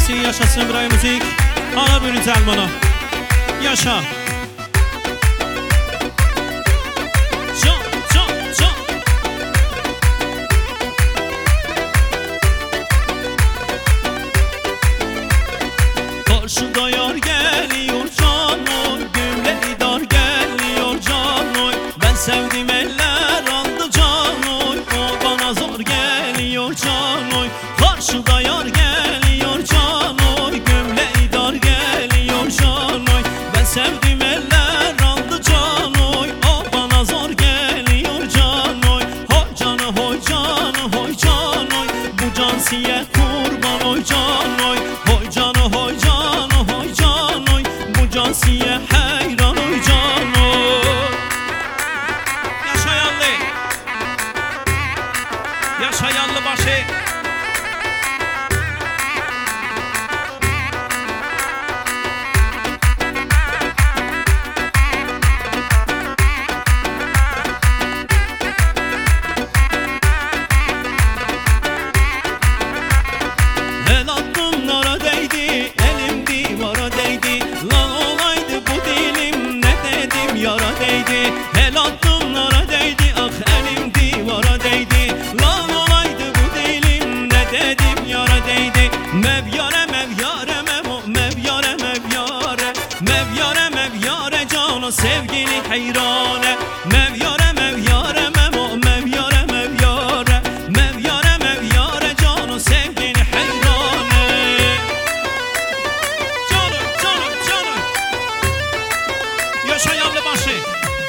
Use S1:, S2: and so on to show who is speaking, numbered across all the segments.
S1: müziği yaşasın buraya müzik. Ana bir Selman'a. Yaşa. Karşıda yar geliyor can oy, gümleri dar geliyor can oy. Ben sevdim eller aldı can oy, o bana zor geliyor can oy. Karşıda yar geliyor can oy, gümleri dar geliyor can oy. Ben sevdim eller aldı can oy, o bana zor geliyor can oy. Hoy canı hoy canı hoy can oy, bu can siye kurban oy can oy. Hoy canı hoy canı hoy can oy, bu can siye hayran oy can oy. Yaşa yallı, yaşa yallı başı. El adımlara değdi, elim divara değdi. Lan olaydı bu dilim, ne dedim yara değdi. El adımlara değdi, ah elim divara değdi. Lan olaydı bu dilim, ne dedim yara değdi. Mevyare mevyare memo, mevyare mevyare. Mevyare mevyare cana sevgili heyrane. Mevyare mevyare memo, mevyare mevyare. Mevyare mevyare cana sevgili heyrane. Canım canım canım. Yaşa yanlı başı.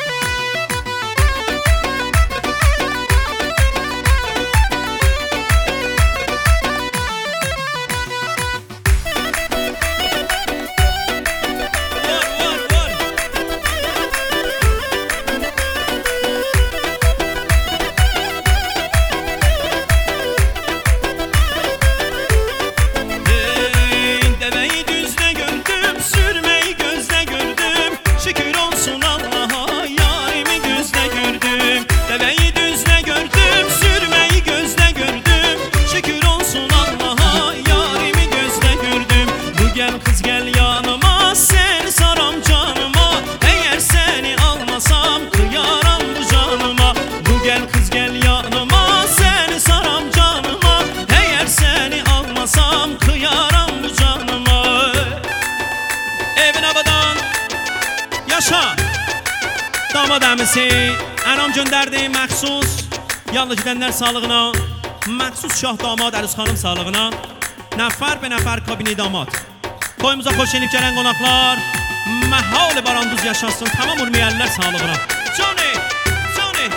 S1: Deveyi düzde gördüm, sürmeyi gözde gördüm. Şükür olsun Allah'a, yarimi gözde gördüm. Deveyi düzde gördüm, sürmeyi gözde gördüm. Şükür olsun Allah'a, yarimi gözde gördüm. Bu gel kız gel yanıma, seni saram canıma. Eğer seni almasam kıyaram bu canıma. Bu gel kız gel yanıma, seni saram canıma. Eğer seni almasam kıyaram bu canıma. Evin havadan yaşa. Damat əmisi ənam göndərdi məxsus yalnız gidənlər sağlığına, məxsus şah damad Əruz xanım sağlığına. Nəfər be nəfər kabini damad. Toyumuza xoş gelip gələn qonaqlar məhal baranduz yaşasın, tamam urmiyəllər sağlığına. Johnny, Johnny.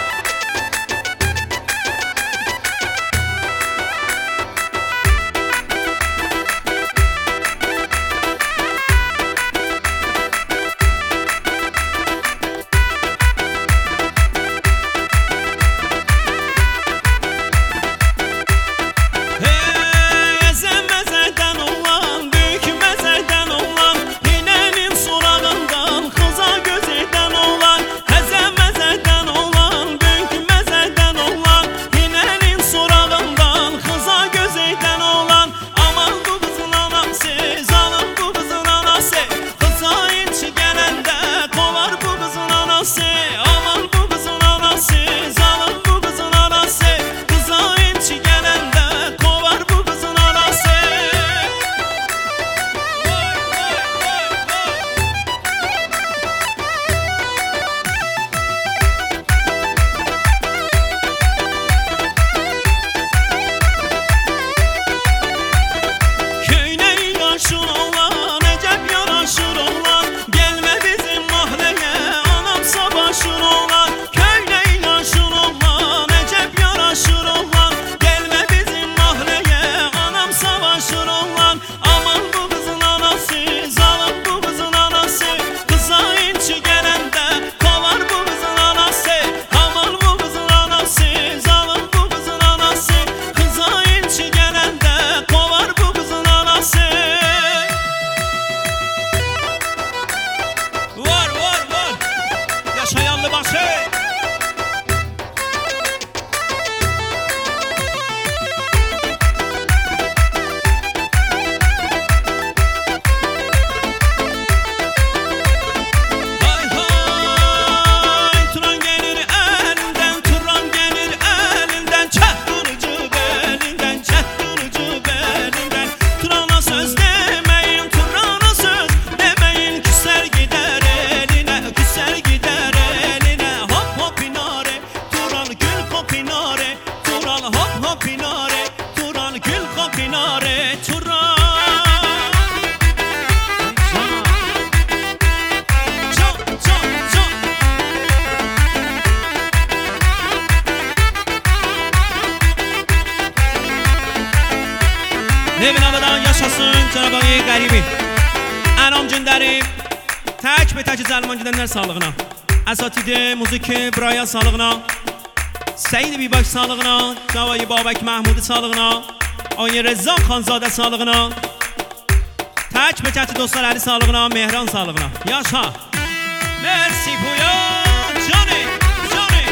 S2: Mezeden
S1: کنار تو را نبین آبادان yaşasın Cenab-ı Hak qaribi Anam günləri tək və tək zəlman gedənlər sağlığına Əsatidi, muziki, buraya sağlığına Seyid Bibak sağlığına Cavayı Babək Məhmudi sağlığına Ayı Rəzzaq Xanzadə sağlığına Tək və tək dostlar əli sağlığına Mehran sağlığına Yaşa Merci Puya Johnny Johnny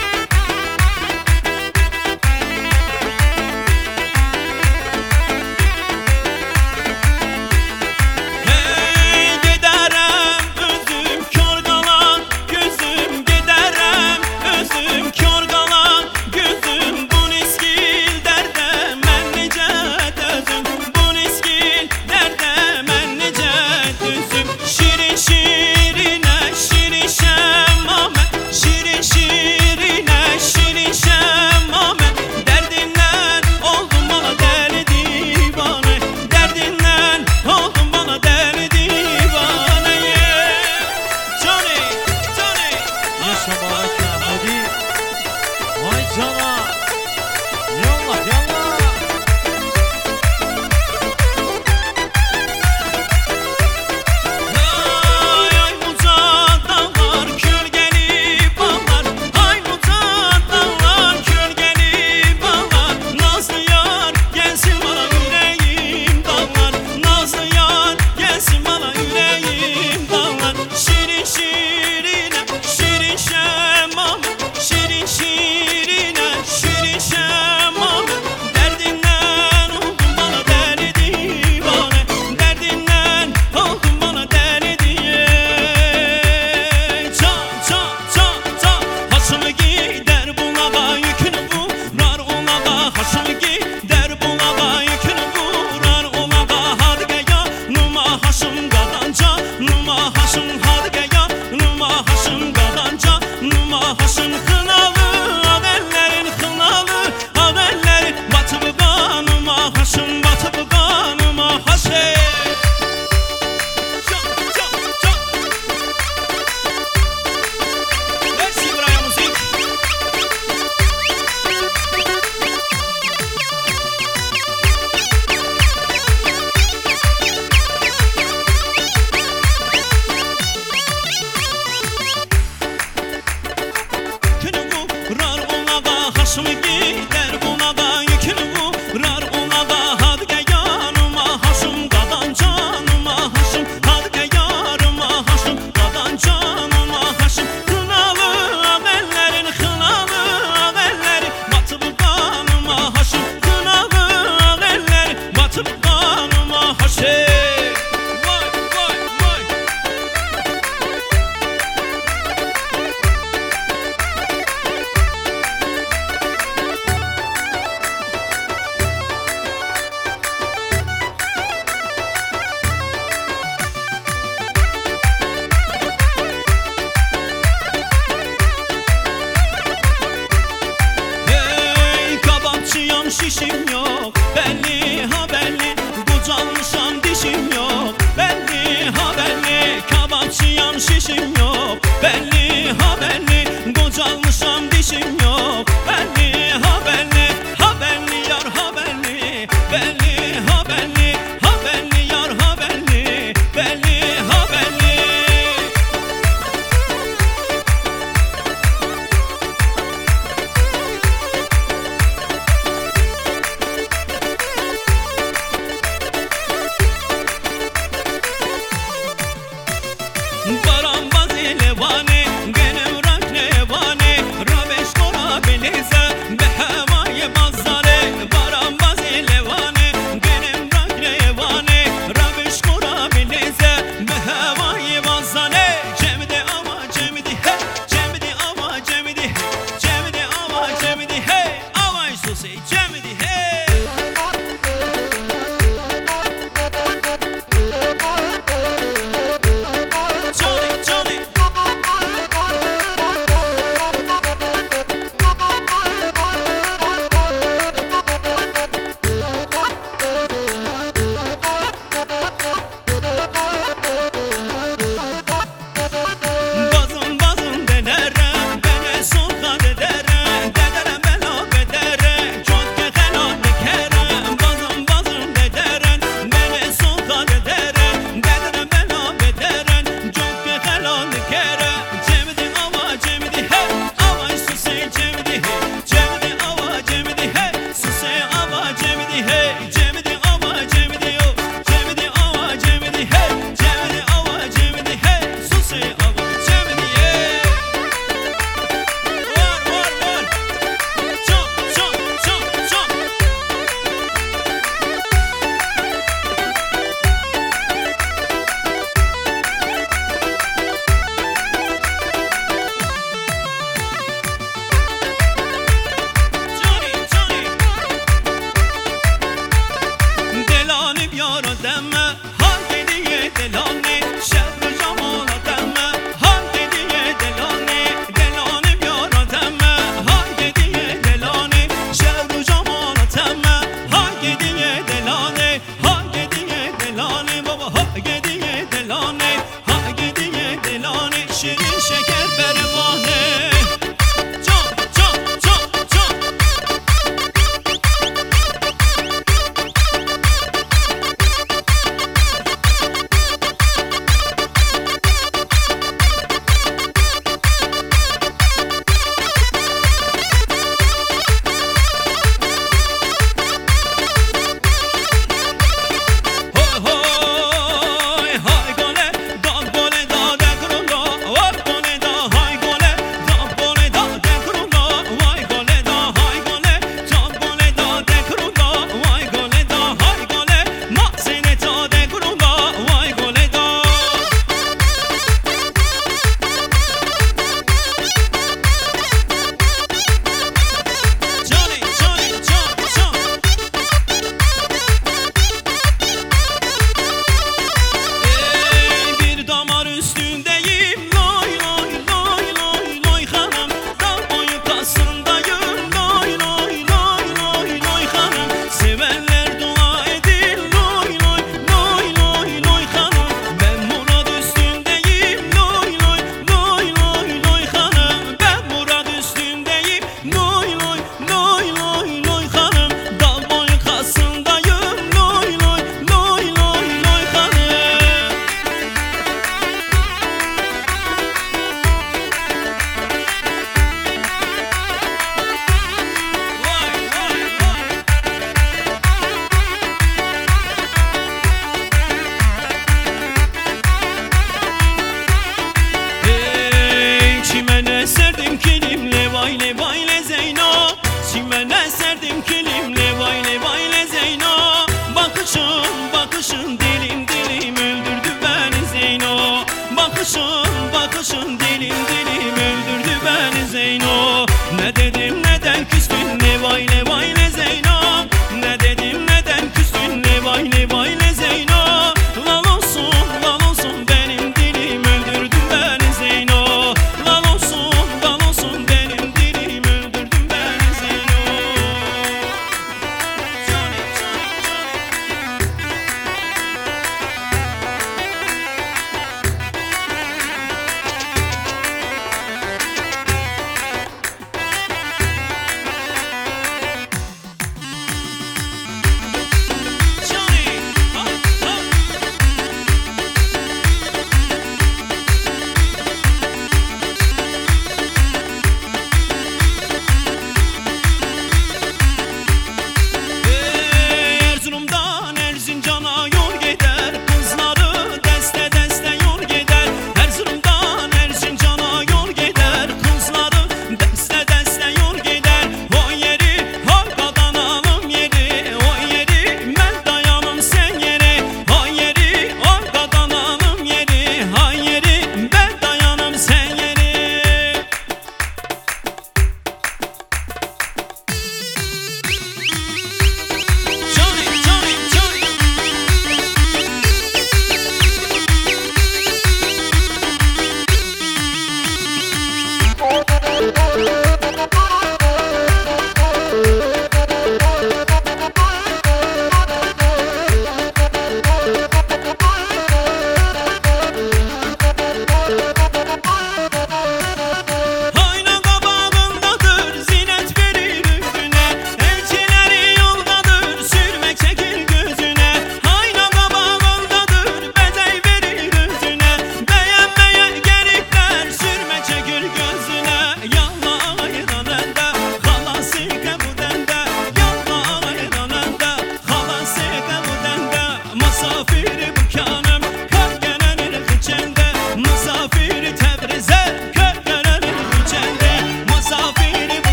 S1: Şişim yok belli ha belli Kucalmışam dişim yok belli ha belli Kabapçıyam şişim yok belli ha belli Kucalmışam dişim yok belli ha belli Ha belli yar ha belli belli ha belli Ha belli yar ha belli belli ha belli به هوای بازاره باران بازی لوانه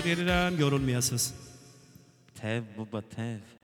S1: təşəkkür edirəm, yorulmayasınız.
S2: Tev baba tev.